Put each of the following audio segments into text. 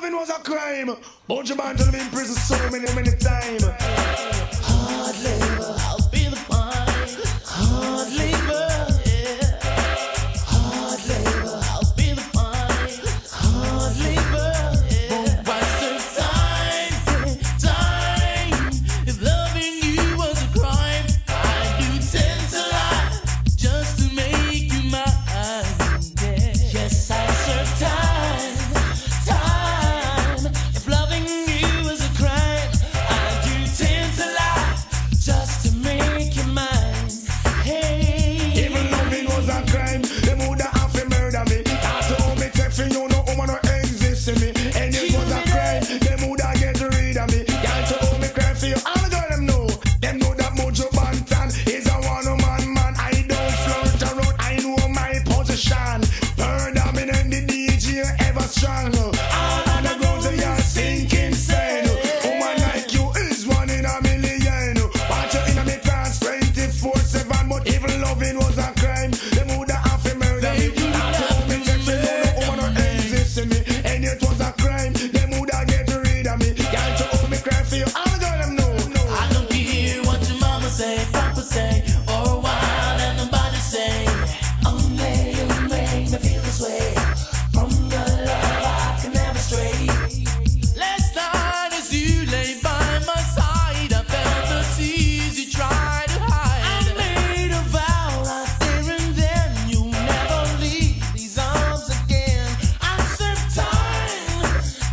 loving was a crime. Bunch of man to live in prison so many times. Hard labor, I'll be the fine. Hard labor, yeah. Hard labor, I'll be the fine. Hard labor, yeah. But I serve time. If loving you was a crime, I'd do 10 to life just to make you mine. Yeah. Yes, I serve time. If loving you was a crime, I'd do 10 to life just to make you mine. Hey. Even loving was a crime, them woulda have to murder me. After all me take for you, no woman no exist in me. And it was a crime, them woulda get rid of me. Can't you hold me cry for you? All the girl them know that Mojo Bantan is a one-man man. I don't flirt around, I know my position. Murder me and the DJ ever strong. All underground they are sinking sand. Woman like you is one in a million. Watch you in a me pants 24/7, but even loving was a crime. Them woulda have to murder me. After all me take for you, no woman no exist in me. And it was a crime, them woulda get rid of me. Can't you hold me cry for you? All the girl them know. I don't care what your mama say, papa say, or what anybody say. Only you make me feel this way. From your love I can never stray. Last night as you lay by my side, I felt the tears you tried to hide. I made a vow right there and then, you'll never leave these arms again. I serve time.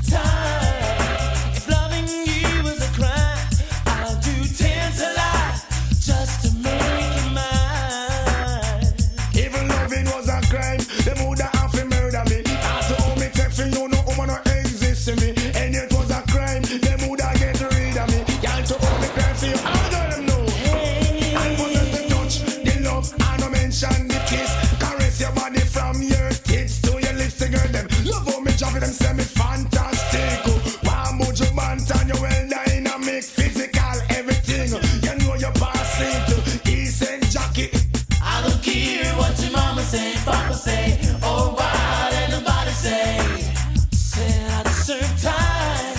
If loving you was a crime, I'll do 10 to life just to make you mine. Even loving was a crime, them woulda have to murder me. After all me take for you, no woman no exist in me. And it was a crime, them woulda get rid of me. Can't you hold me cry for you? All the girl them know. I possess the touch, the love, I no mention the kiss. Caress your body from your tits to your lips, the girl them. Love how me drop it, them say me fantastic. Wow, Mojo Bantan, you well dynamic, physical, everything. You know your past into decent jacket. I don't care what your mama say, papa say, or what anybody say. Say I deserve time.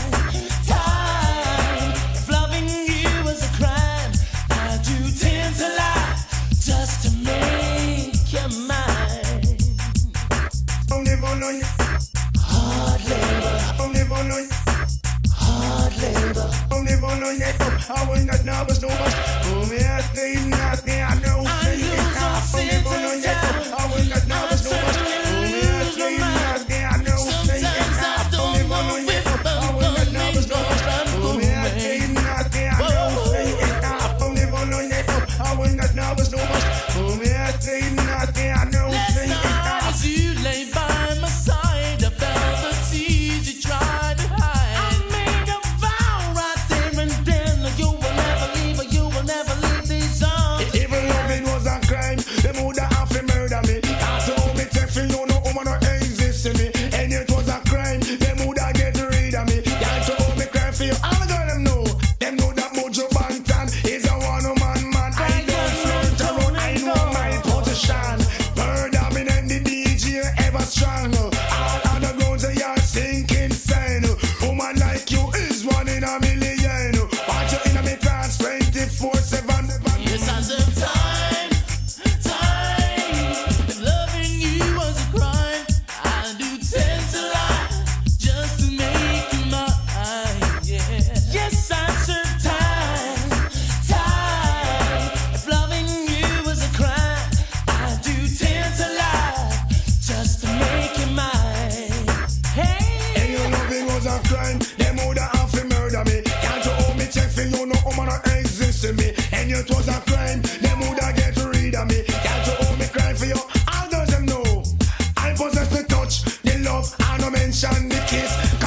If loving you was a crime, I'd do 10 to life just to make you mine. Only one on you, Hard labor, only one on you, hard labor. only one on you. I will not nervous no much. Oh, me I say nothing, I know. I lose all sense of time. I will not nervous no much. Oh, me I say nothing, I know. Sometimes I don't know if I will not nervous no much. Oh, me I say nothing, I know. Only one on you, I will not nervous no much. Oh, me I say nothing, I know. Last night as you lay by my side, I felt the tears you tried to hide. I made a vow right there and then, you will never leave, or you will never leave these arms. Even loving was a crime, them woulda have to murder me. After all me take for you, no woman no exist in me. And it was a crime, them woulda get rid of me. Can't you hold me cry for you? All the girl them know that Mojo Bantan is a one-man man. I don't flirt around, I know my position. Murder me and the DJ ever strong. All underground they are sinking sand. Woman like you is one in a million. Watch you in a me pants 24/7. Yes, I serve time. If loving you was a crime, I'd do 10 to life just to make you mine. Yeah. Yes, I serve time. If loving you was a crime, I'd do 10 to life just to make you mine. Hey. And your loving was a crime, them woulda have to murder me. Can't you hold me check for you, no woman no exist in me. And it was a crime, them woulda get rid of me. Can't you hold me cry for you? All those them know. I possess the touch, the love, I no mention the kiss.